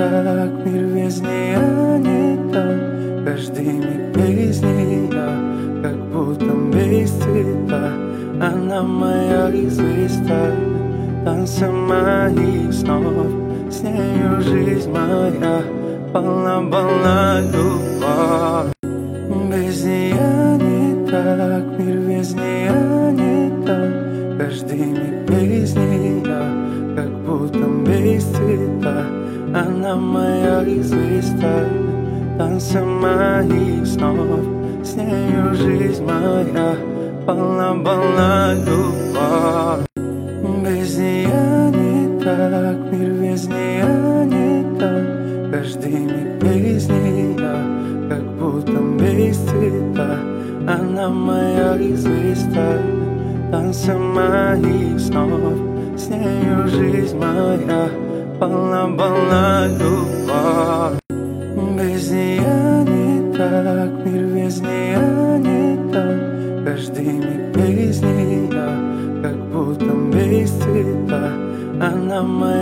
так, мир без нее не так. Каждый миг без нее, как будто без цвета. Она моя звезда, танцы моих снов. С нею жизнь моя полна любовь. Без нее не так, мир без нее не так. Каждый миг без нее, как будто без цвета. Она моя звезда, танцы моих снов. С нею жизнь моя полна любовь. Без нее не так, мир без нее не так. Каждый миг без нее, как будто без цвета. Она моя звезда, танцы моих снов. С нею жизнь моя полна любовь. Без нее не так, мир без нее не так. Каждый миг без нее, как будто без цвета. Она моя